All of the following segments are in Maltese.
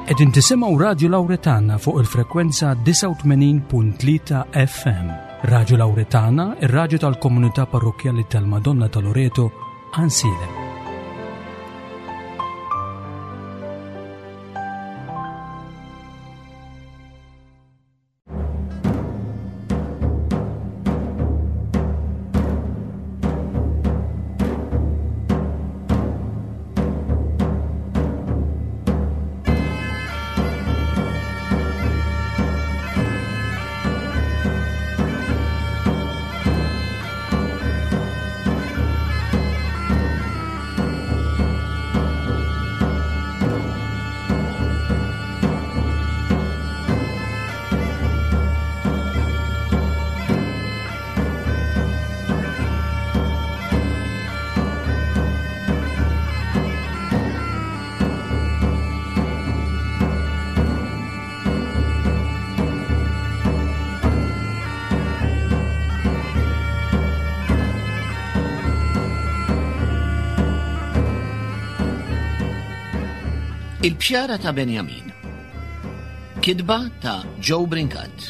Qegħdin tisimgħu Radio Lawretana fuq il-frekwenza 89.3 FM. Radio Lawretana, ir-radju tal-Komunità Parrokjali tal-Madonna ta' Loreto, Ansile. Il-bxara ta' Benjamin. Kidba ta' Joe Brinkat.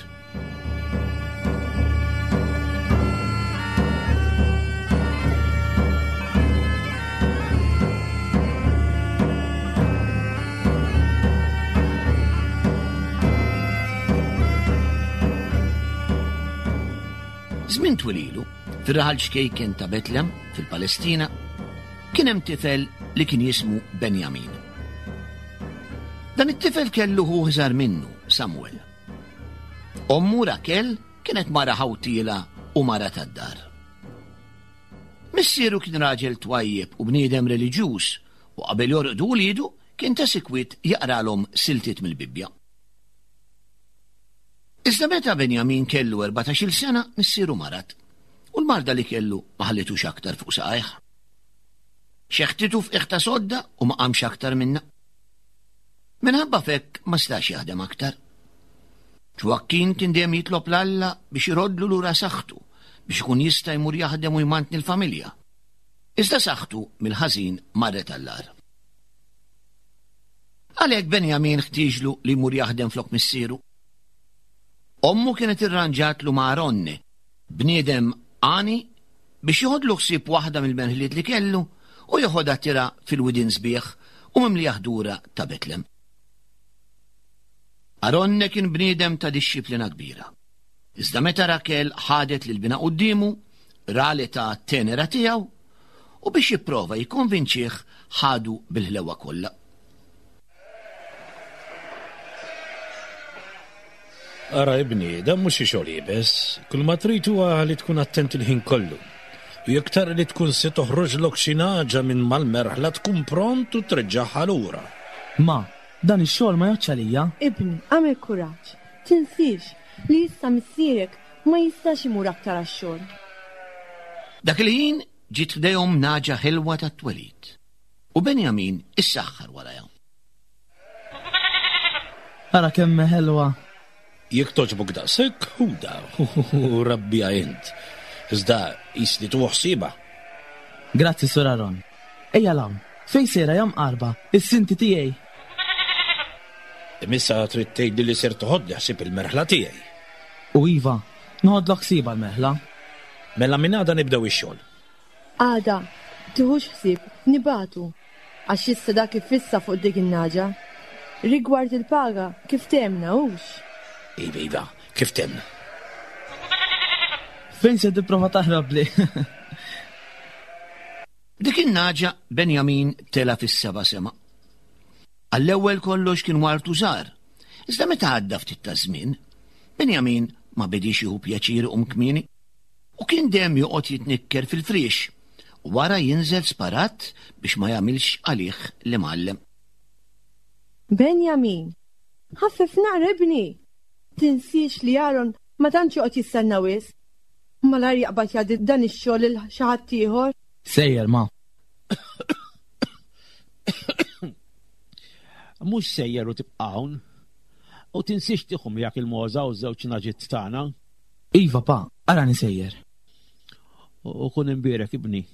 Żmien twililu, fir-raħal xkejken ta' Betlem fil-Palestina, kien hemm tifel li kien jismu Benjamin. Dan it-tifel kellu hu ħżar minnu, Samuel. Ommu Rakel kienet mara ħawtila u mara tad-dar. Missieru kien raġel twajjeb u bniedem reliġjuż u qabel jorqdu wliedu kien ta' sikwit jaqralhom siltiet mill-Bibbja. Iżda meta Benjamin kellu 14-il sena missieru marat u l-marda li kellu ma ħallitux aktar fuq saqajh. Xeħtitu f'iħta sodda u ma qamx aktar minna. Minħabba fekk ma stax jaħdem aktar. Ġwakkin kien dejjem jitlob l-Alla biex irodlu lura saħħtu biex ikun jista' jmur jaħdem u jmantni l-familja. Iżda saħħtu mill-ħażin marret all-ar. Għalhekk Benjamin ħtieġlu li jmur jaħdem flok missieru. Ommu kienet irranġatlu ma' Aronne, bniedem Ani, biex jieħodlu ħsieb waħda mill-benħliet li kellu u joħodha tira fil-widin sbieħ u mimli jaħdura ta' Betlem. Aronne kien bniedem ta' dixxiplina kbira. Iżda meta Rakel ħadet lil bina quddiemu, rali ta' tenera tiegħu u biex jipprova jikkonvinċih ħadu bil-ħlewa kollha. Ara ibni, dan mhux xogħol jibes, kull ma trid huwa li tkun attent il-ħin kollu. U iktar li tkun se toħroġlok xi ħaġa minn mal-merħla tkun pront u treġġaħħa lura. Ma, dan ix-xogħol ma jgħodx għalija. Ibni, għamel kuraġġ. Tinsiex li issa missierek ma jistax imur aktar għax-xogħol. Dak il-ħin ġiet ħdejhom naġa ħelwa tat-twelid. U Benjamin issaħħar warajha. Ara kemm ħelwa. Jekk toġbok daqshekk, huda, u rabbija int. Iżda jisli tu ħsiba. Grazzi, Sur Aron. Ejja lawn, fejn sejra jam qarba, is-sinti tiegħi. Imissa trid tgħidli li ser toħodli ħsieb il-merħla tiegħi. U iva, noħodlok ħsiba l-merħla. Mela minn għada nibdew ix-xogħol. Għada, tieħux ħsieb, nibatu. Għax issa dak ifissa fuq dik in-naġa. Rigward il-paga, kif temna hux? Iva, kif temna? Fejn se tipprova taħrab li? Dik in-naġa Benjamin tela fis-seba' sema. Għall-ewwel kollox kien wartu żgħar. Iżda meta għadda ftit ta' żmien, Benjamin ma bedix jieħu pjaċir kmieni u kien dejjem joqgħod jitnikker fil-friex u wara jinżel sparat biex ma jagħmilx għalih li mgħallem. Benjamin, ħaffef naqra ibni. Tinsiex li Aron ma tantx joqgħod jistenna wisq. Malar jaqbad jgħaddi dan ix-xogħol il xi ħadd ieħor. Sejjer ma. Mhux sejjer u tibqa' hawn. U tinsiex tieħu miegħek il-moża u żewġ naġit tagħna. Iva pa, ara nisejjer. U kun imbierek ibni.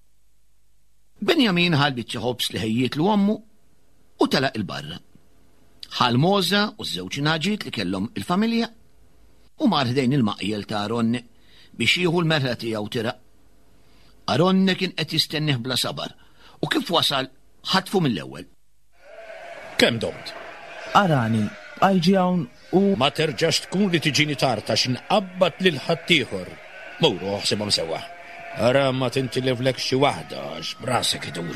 Benjamin ħalbit xi ħobs li ħejjiet lu ommu u telaq il-barra. ħal Moza u ż-żewġ naġit li kellhom il-familja u mar ħdejn il-maqjel ta' Aronne biex jieħu l-merħla tiegħu tiraq. Aronne kien qed jistennih bla sabar u kif wasal ħatfu mill-ewwel. Kemm domt? Arani, għajġi hawn u Ma terġax tkun li tiġini tarta x'inqabbad lil ħaddieħor. Muru ħsibhom sewwa. Ara ma tintilevlek xi waħda x'brasek idur.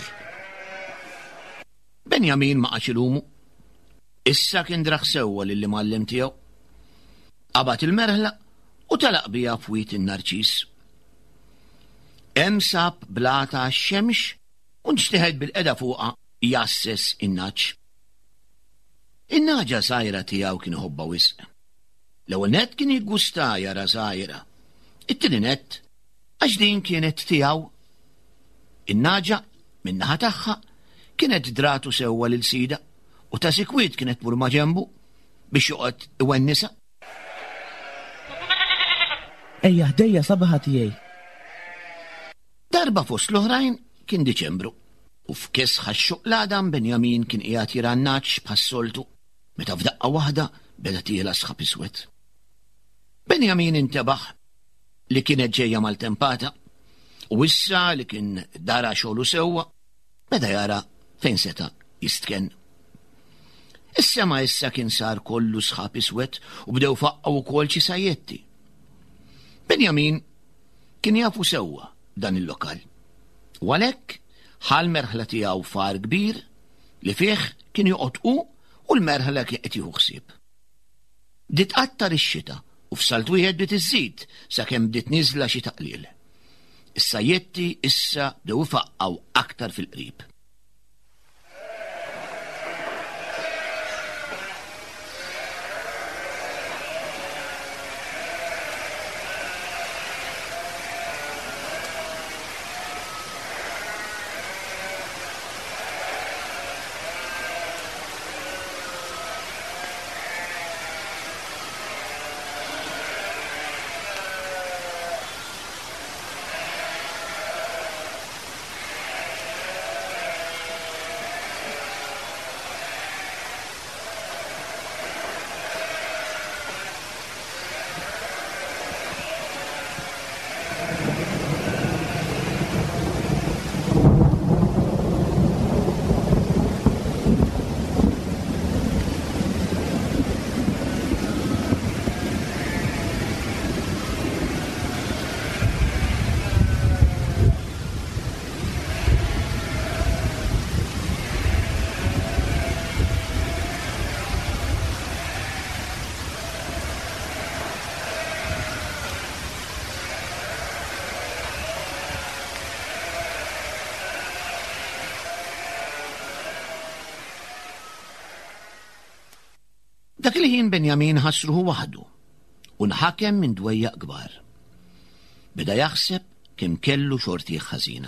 Benjamin ma qax ilumu. Issa kien draħ sewwa lill-imgħallem tiegħu. Qabad il-merħla u talaq biha f'wiet in-narċis. Hemm sab blata għax-xemx u nġtieħed bil-qeda fuqha jassess in-naġġ. In-naġa żgħira tiegħu kien iħobba wisq. L-ewwel nett kien jiggusta jara żgħira. It-tieni nett għax din kienet tiegħu. In-naġa min-naħa tagħha kienet dratu sewwa lil sida u ta' sikwit kienet tmur ma' ġenbu biex joqgħod iwennisa. ejja ħdejja sabaħa tiegħi. Darba fost l-oħrajn kien Diċembru u f'kisħa x-xuqlada Benjamin kien qiegħed jirannaċ bħas-soltu meta f'daqqa waħda beda tieħla sħab iswed. Benjamin intebaħ li kienet ġejja mal-tempata u issa li kien dara xogħlu sewwa beda jara fejn seta' jistken. Is-sema issa kien sar kollu sħab iswed u bdew faqqaw ukoll xi sajjetti. Benjamin kien jafu sewwa dan il-lokal. U għalhekk ħal merħla tiegħu far kbir li fih kien joqgħod u l-merħla kien qed jieħu ħsieb. Bdiet tqattar ix-xita u f'salt wieħed bdiet iżżid sakemm bdiet niżla xi taqlil. Is-sajjetti issa bdew ifaqqaw aktar fil-qrib. Dak li ħin Benjamin ħassruhu waħdu u nħakem minn dwejjaq kbar. Beda jaħseb kemm kellu xorti ħażina.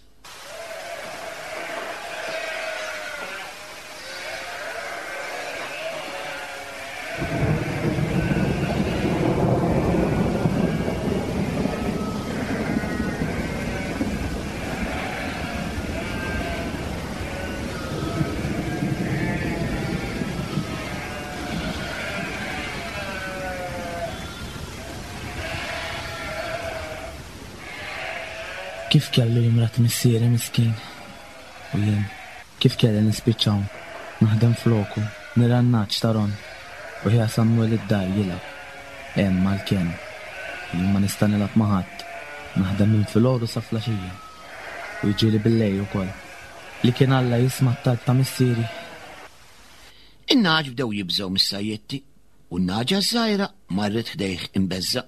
Kif kellu jimrat missieri miskin? U jien, kif kelli nispiċċaw, naħdem floku, nirannaċ taron, u ħja Samuel id-dar jilab. Mal-kien, jien ma nista' nilab ma' ħadd, naħdem minn filgħodu sa flaxija, u jġieli bil-lejl ukoll, li kien Alla jisma' t-talb ta' missieri. In-naġ bdew jibżgħu mis-sajjetti u n-naġa żgħira marret ħdejh imbeżza.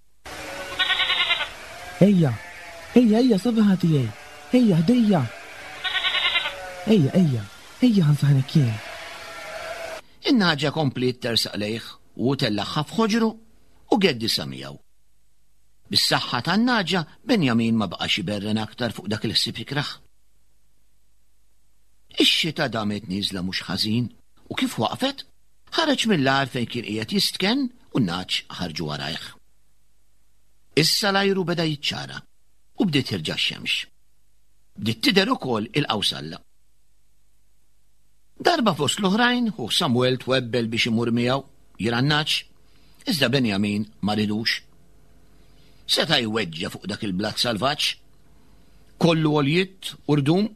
Ejja, sabaħa tiegħi. Ejja, ħdejja. Ejja ħansaħnek jien. In-naġa kompli tersaq lejh u tellaħħa f'ħoġru u geddi samijaw. Bis-saħħa tan-naġa Benjamin ma baqax iberren aktar fuq dak il-ħsieb ikraħ. Ix-xita damet nieżla mhux ħażin u kif waqfet ħareġ mill-ar fejn kien qiegħed jistken u n-naġ ħarġu warajh. Issa l-ajru beda jiċċara u bdiet terġa' x-xemx. Bdiet tidher ukoll il-qawsalla. Darba fost l-oħrajn u Samuel twebbel biex imur miegħu jirannaċ, iżda Benjamin ma ridux. Seta' jweġġa fuq dak il-blat salvaġġ, kollu għoljiet u rdum.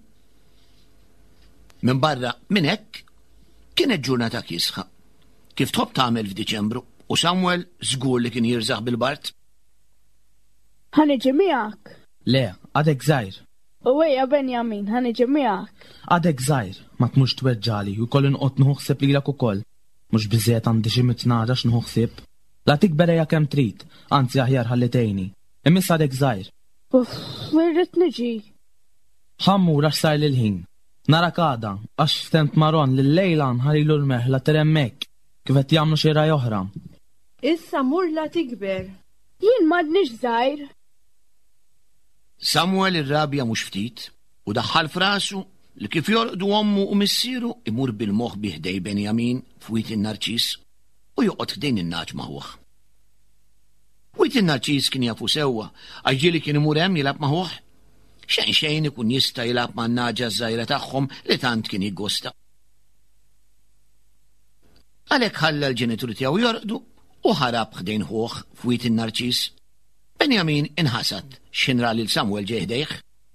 Minn barra minn hekk kienet ġurnata kisħa, kif tħobb tagħmel f'Diċembru, u Samuel żgur li kien jirżaħ bil-bart. Ħaniġi miegħek. Le, għadek żgħir. U ejja Benjamin, ħaniġi miegħek. Għadek żgħir, ma tmux tweġġali u jkollu nqgħod nħuħseb lilek ukoll. Mhux biżżejjed għandi xi mitnara x'nħuħsib. La tikber ejja kemm trid, anzi aħjar ħallitejni. Imissa għadek żgħir. Uff, irrid niġi. Ħammur għax sar lil-ħin. Nara għada, għax ftemt Maron li l-lejla nħalilu l-meħla teremmek, kif qed jagħmlu xi raj oħra. Issa mur la tikber. Jien m'għadniex żgħir. Samuel irrabja mhux ftit u daħħal f'rasu li kif jorqdu ommu u missieru imur bil-moħħ biħdej Benjamin f'wit in-narċis u joqgħod ħdejn in-naġ magħhom. Wit in-narċis kien jafu sewwa għax ġieli kien imur hemm jilgħab magħhom. Xejn ikun jista' jilgħab man-naġa żgħira tagħhom li tant kien jiggosta. Għalhekk ħalla l-ġenituri tiegħu jorqdu u ħarab ħdejn ħuħ f'wit in-narċis. Benjamin inħasad x'inra lil Samuel ġeħdejh.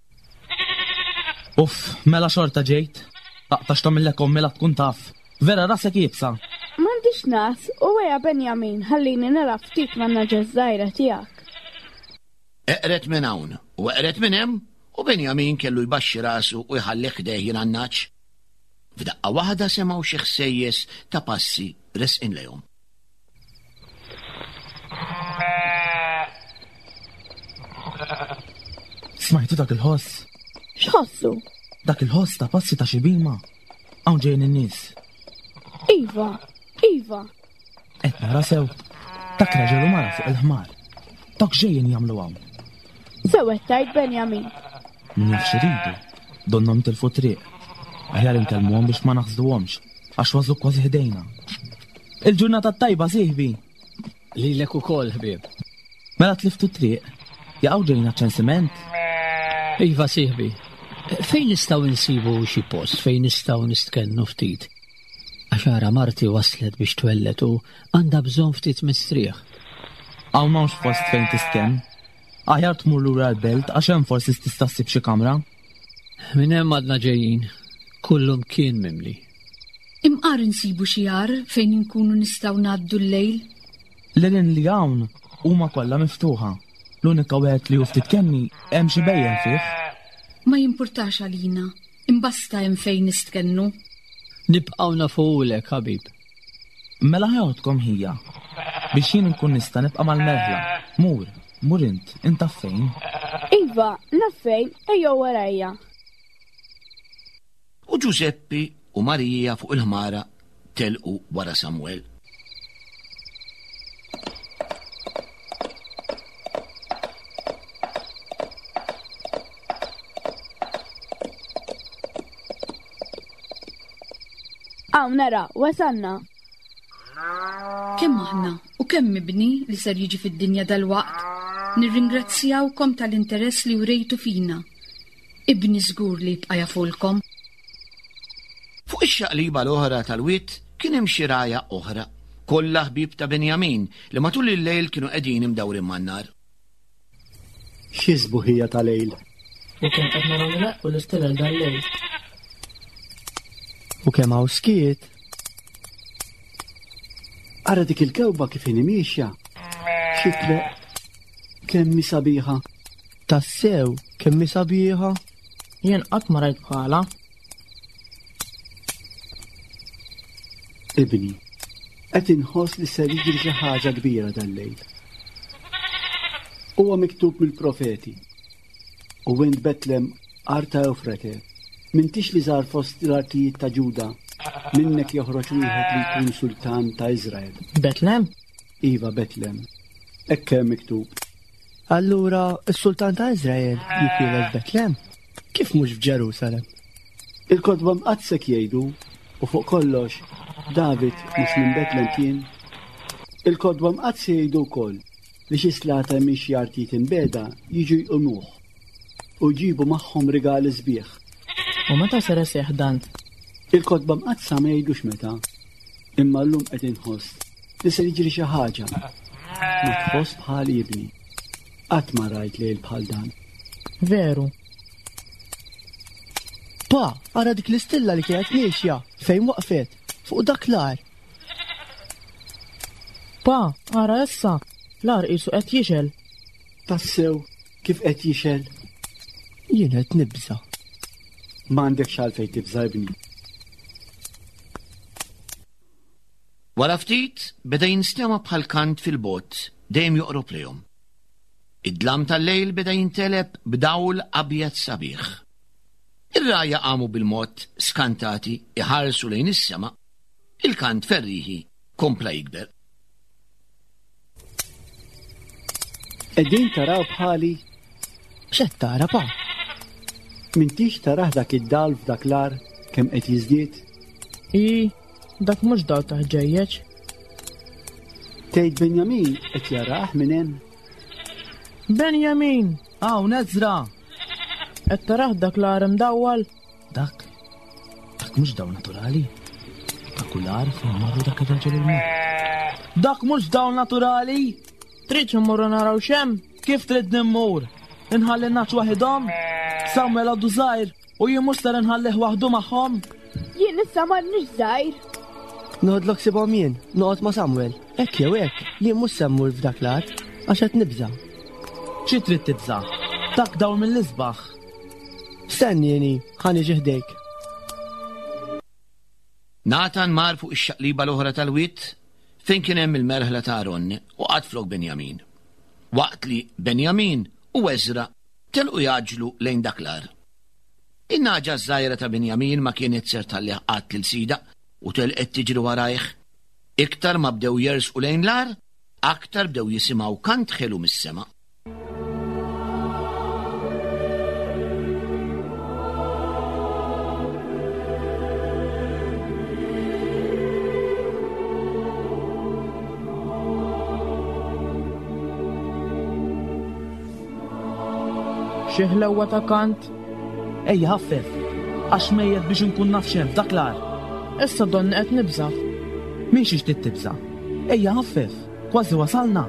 Uff, mela xorta ġejt. Taqtax tagħmilek mela tkun taf. Vera rasek jibsa. M'għandix nas u ejja Benjamin, ħallini nara ftit man-naġa żgħira tiegħek. Eqret minn hawn u eqret minn hemm u Benjamin kellu jbaxxi rasu u jħalli ħdejh jirannaċ. F'daqqa waħda semgħu xi ħsejjes ta' passi resqin lejhom. Smajtu dak il-ħoss? X'ħossu? Dak il-ħoss ta' passi ta' xibima. Hawn ġejjin in-nies. Iva. Qed nara sew. Dak raġel u mara fuq il-ħmar. Dak ġejjin jagħmlu hawn. Sewet tajt Benjamin. Min jaf xiridu. Donnom tilfu triq. Aħjar inkellmuhom biex ma naħsduhomx, għax ważlu kważi ħdejna. Il-ġurnata tajba sieħbi. Lilek ukoll ħbieb. Mela tliftu triq, jaqgħu ġejna ċensiment. Iva sieħbi, fejn nistgħu nsibu xi post fejn nistgħu nistkennu ftit? Għax ara marti waslet biex twellet u għandha bżonn ftit mistrieħ. Hawn m'hawnx post fejn tistkenn. Aħjar tmur lura l-belt għax hemm forsi tista' ssib xi kamra. Minn hemm għadna ġejjin, kullum kien mimli. Imqar insibu xi jar fejn inkunu nistgħu ngħaddu l-lejl? L-għalin li hawn huma kollha miftuħa. L-unika wieħed li hu ftit kemmi hemm xi bejjen fih. Ma jimpurtax għalina, imbasta hemm fejn nistkennu. Nibqgħu nafuhulek, ħabib. Mela ħajħodkom hija. Biex jien nkun nista' nibqa' mal-merħla. Mur int fejn? Iva, naffejn, ejjew warajja. U Giuseppi u Marija fuq il-ħmara telqu wara Samuel. Hawn nara, wasanna. Kemm aħna u kemm mibni li ser jiġi fid-dinja dal-waqt, nirringrazzjawkom tal-interess li urejtu fina. Ibni żgur li jibqa' jafulkom. Fuq ix-xaqliba l-oħra tal-witt kien hemm xi raja oħra, kollha ħbieb ta' Benjamin li matul il-lejl kienu qegħdin imdawrin man-nar. Xi sbuħija ta' lejl. U kien qed naraw nilaq u l-istilel dal-lejl. U kemm hawn skiet. Ara dik il-kewba kif inhi miexja. Xitreq kemm sabiħa. Tassew kemm sabiħa. Jien qatt ma rajt bħala. Ibni, qed inħoss li ser jiġri xi ħaġa kbira dal-lejl. Huwa miktub mill-profeti. U int Betlem arta Eufrate. M'intix li żar fost l-artijiet ta' Ġuda, minnek joħroġ wieħed li jkun sultan ta' Iżrael. Betlem? Iva Betlem. Hekk hemm miktub. Allura s-sultan ta' Iżrael jitwieled Betlem? Kif mhux f'Ġerusalem? Il-kodba mqatsek jgħidu u fuq kollox David mhux minn Betlem kien. Il-kodba mqatz jgħidu wkoll li xi slata minn xi artijiet imbeda jiġu jqumuh u jġibu magħhom rigali sbieħ. U meta ser iseħħ dan? Il-kodba mqazza ma jgħidux meta, imma llum qed inħoss li se jiġri xi ħaġa. Ma tħoss bħali jibni. Qatt ma rajt lejl bħal dan. Veru. Pa, ara dik l-istilla li kienet miexja fejn waqfet, fuq dak l-ar. Pa, ara issa, l-ar qisu qed jixel. Tassew, kif qed jixel? Jien qed nibża. M'għandekx għalfejn tibża ibni. Wara ftit beda jinstema bħal kant fil-bot dejjem joqrob lejhom. Id-dlam tal-lejl beda jinteleb b'dawl abjad sabiħ. Ir-raja qamu bil-mod skantati iħarsu lejn is-sema, il-kant ferriħi kompla jikber. Qegħdin taraw bħali X'qed tara pa? m'intix tarah dak id-dawl f'dak l-ar kemm qed jiżdied? Dak mhux dawl ta' ħġejjeġ. Tgħid Benjamin qed jarah minn hemm. Benjamin! Hawn Eżra! Qed tarah dak l-ar imdawwal? Dak mhux dawl naturali. Dak l-ar fejn marru dak ir-raġel il-mod. Dak mhux dawl naturali? Trid immorru naraw x'hemm? Kif trid nimmur? Inħalli n-naċ waħedhom? Samuel għaddu żgħir u jien mhux ser inħallih waħdu magħhom? Jien issa m'għadniex żgħir. Noħodlok sibhom jien, noqgħod ma' Samuel. Hekk jew hekk, jien mhux semmur f'dak l-ar għax qed nibża. Xi trid tibża? Dak dawl mill-isbaħ. Stenni jieni, ħaniġi ħdejk. Natan mar fuq ix-xaqliba l-oħra tal-witt fejn kien hemm il-merħla ta' Aron u qatt flok Benjamin. Waqt li Benjamin u Eżra telqu jaġlu lejn dak l-ar. In-naġa żgħira ta' Benjamin ma kienet ser tallih qatt lil sida u telqet tiġri warajh. Iktar ma bdew jersqu lejn l-ar, aktar bdew jisimgħu kant ħelu mis-sema. Xi ħlewwa ta' kant? Ejja ħaffef, għax mejjed biex inkun naf x'hemm f'dak l-ar. Issa donni qed nibża. Min xi trid tibża? Ejja ħaffef, kważi wasalna.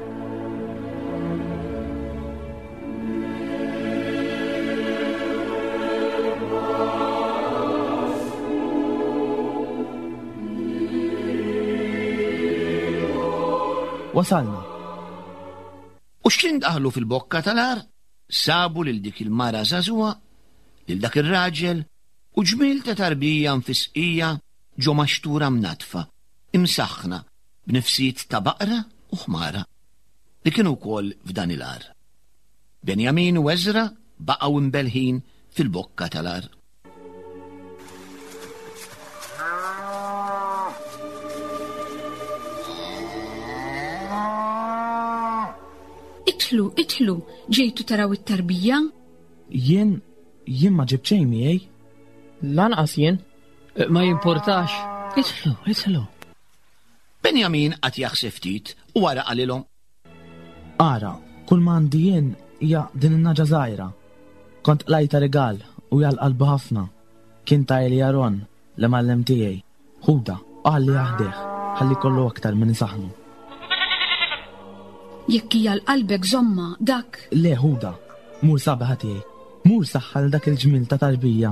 Wasalna. U x'kien daħlu fil-bokka tal-ar? Sabu lil dik il-mara żagħżugħa, lil dak ir-raġel u ġmiel ta' tarbija mfisqija ġo maxtura mnatfa, imsaħħna b'nifsiet ta' baqra u ħmara li kienu wkoll f'dan il-ar. Benjamin u Eżra baqgħu imbelħin fil-bokka tal-ar. Itħlu, ġejtu taraw it-tarbija? Jien ma ġib xejn miegħi. Lanqas jien. Ma jimportax. Itħlu. Benjamin qatt jaħseb ftit u wara qalilhom. Ara, kull ma għandi jien hija din in-naġa żgħira. Kont qlajta rigal u hija l-qalbu ħafna. Kien tajli Aron li mallem tiegħi. Ħuda, qal li jaħdeh, ħalli kollu aktar minn isaħnu. Jekk hija l-qalbek żomma dak. Le Ħuda, mur sabaħa tiegħi. Mur saħħal dak il-ġmil ta' tarbija.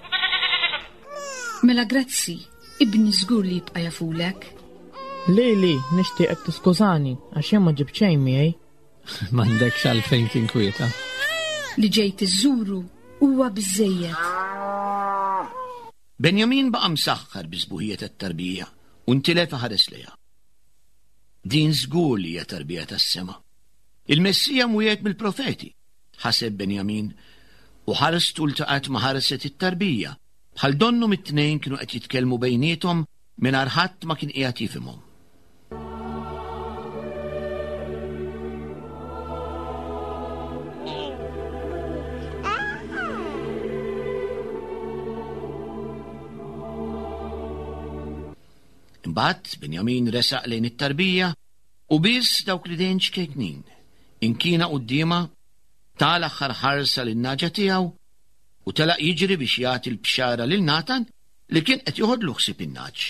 Mela grazzi, ibni żgur li jibqa' jafulek. Li, nixtieqek tiskużani għax jien ma ġib xejn miegħi. M'għandekx għalfejn tinkwieta. Li ġejt iżuru huwa biżżejjed. Benjamin baqa' msaħħar biżbuħija tat-tarbija u ntilet ħares lejha. Din żgur li hija tarbija tas-sema. Il-Messija mwiegħed mill-profeti, ħaseb Benjamin, u ħarstu ltaqat ma' ħarset it-tarbija, bħal donnhom it-tnejn kienu qed jitkellmu bejniethom mingħajr ħadd ma kien qiegħed jifhimhom. Imbagħad Benjamin resaq lejn it-tarbija u biss dawk li dejn xkejknin. Inkina qudiema tal aħħar ħarsa lin-naġa tiegħu u telaq jiġri biex jagħti l-bxara lil Natan li kien qed joħodlu ħsieb in-naġġ.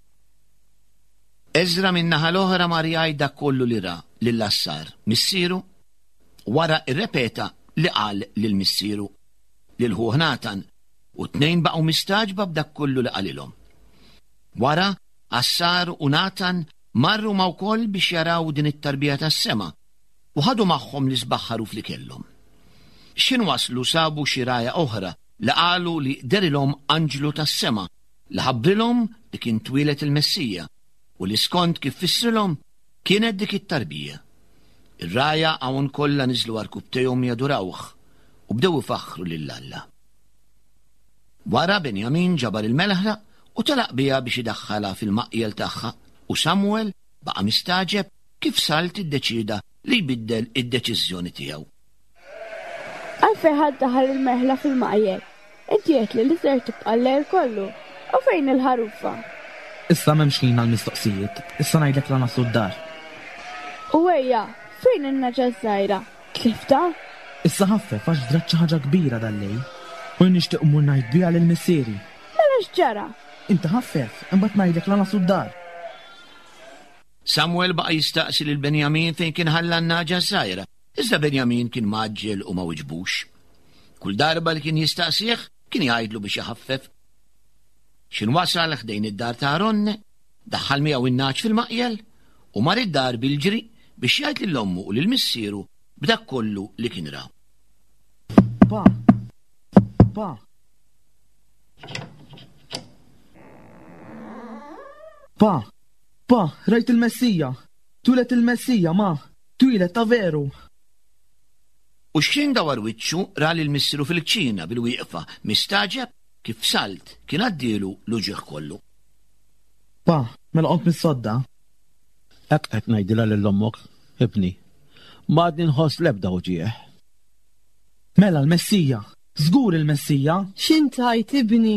Eżra min-naħa l-oħra mar jgħid dak kollu li ra lill-Assar missieru wara irrepeta li qal lil missieru lil ħuh Natan u tnejn baqgħu mistaġba b'dak kollu li qalilhom. Wara Assar u Natan marru ma' wkoll biex jaraw din it-tarbija tas-sema u ħadu magħhom li sbaħħaru fl-ikellhom. X'inwaslu sabu xi raja oħra li qalu li derilhom anġlu tas-sema li ħabbrilhom li kien twilet il-Messija u li skont kif fissrilhom kienet dik it-tarbija. Ir-raja hawn kollha niżlu għall-kubtejhom jadurawh u bdew ifaħħru lill-Alla. Wara Benjamin ġabar il-melħra u telaq biha biex idaħħalha fil-maqjel tagħha u Samuel baqa' mistaġeb kif Salt iddeċida li jbiddel id-deċiżjoni tiegħu. Għalfejn ħadd daħal il-meħla fil-maqjel. Inti qed li ser tibqa' l-lejl kollu u fejn il-ħarufa? Issa m'hemmx ħin għall-mistoqsijiet, issa ngħidlek la naslu d-dar. U ejja, fejn in-naġa żgħira? Tlifta? Issa ħaffef għax drat xi ħaġa kbira dal-lejl u nixtieq mmur ngħid biha lill-missieri. Mela x'ġara? Inti ħaffef, imbagħad ngħidlek la naslu d-dar. Samuel baqa' jistaqsi lil Benjamin fejn kien ħalla n-naġa żgħira, iżda Benjamin kien maġġel u ma wiġbux. Kull darba li kien jistaqsih kien jgħidlu biex iħaffef. X'inwasal ħdejn id-dar ta' Aronne, daħħal miegħu in-naġ fil-maqjel u mar id-dar bil-ġri biex jgħid lill-ommu u lill-missieru b'dak kollu li kien ra. Pa, rajt il-Messija. Twilet il-Messija, ma. Twilet ta' veru. U x'kien dawar wiċċu ra lill-missieru fil-kċina bil-wieqfa mistaġeb kif Salt kien għaddielu l-uġieħ kollu. Pa, mela qont mis-sodda. Hekk qed ngħidilha lill-ommok, ibni. M'għadni nħoss l-ebda uġieħ. Mela l-Messija, żgur il-Messija. X'intajt ibni?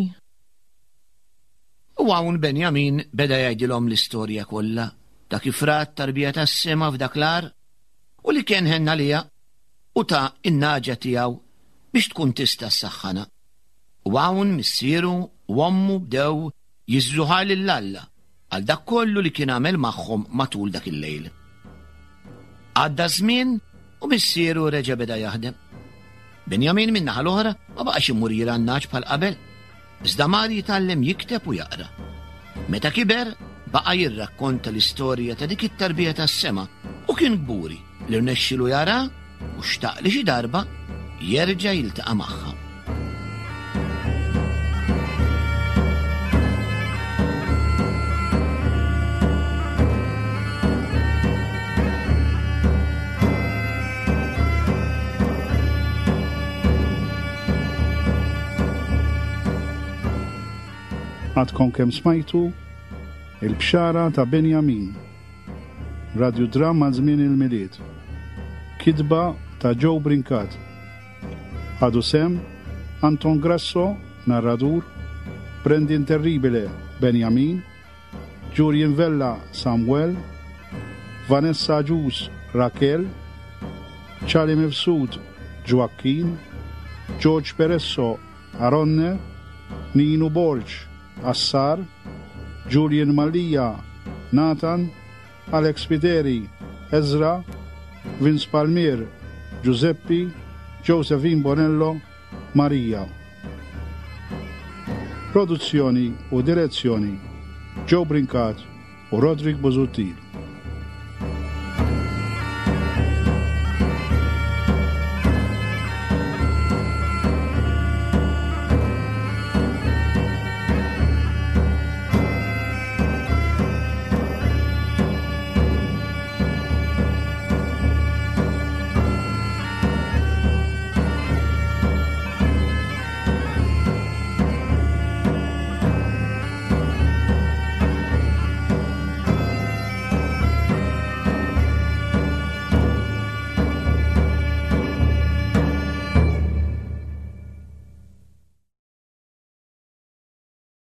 U hawn Benjamin beda jgħidilhom l-istorja kollha ta' kif rat tarbija tas-sema f'dak l-ar u li kien ħenna liha u ta' in-naġa tiegħu biex tkun tista' ssaħħana. U hawn missieru u ommu bdew jiżżuħar lill-Alla għal dak kollu li kien għamel magħhom matul dak il-lejl. Għadda żmien u missieru reġa' beda jaħdem. Benjamin min-naħa l-oħra ma baqax imur jira n-naġ bħal qabel, iżda mar jitgħallem jikteb u jaqra. Meta kiber baqa' jirrakkonta l-istorja ta' dik it-tarbija tas-sema u kien gburi li rnexxielu jara u xtaq li xi darba jerġa' jiltaqa' magħha. Għadkom kemm smajtu il-bxara ta' Benjamin. Radio Dramma żmien il-milied. Kidba ta' Joe Brinkat. Għadu sem Anton Grasso, narratur, Brendan Terribile Benjamin, Julian Vella Samuel, Vanessa Gius Raquel, Charlie Mifsud Joaquin, George Peresso Aronne, Nino Bolch Assar, Julian Malija Nathan, Alex Piteri Ezra, Vince Palmier Giuseppe, Josephine Bonello Maria. Produzzjoni u direzzjoni Joe Brinkat u Rodrigo Bozuttil.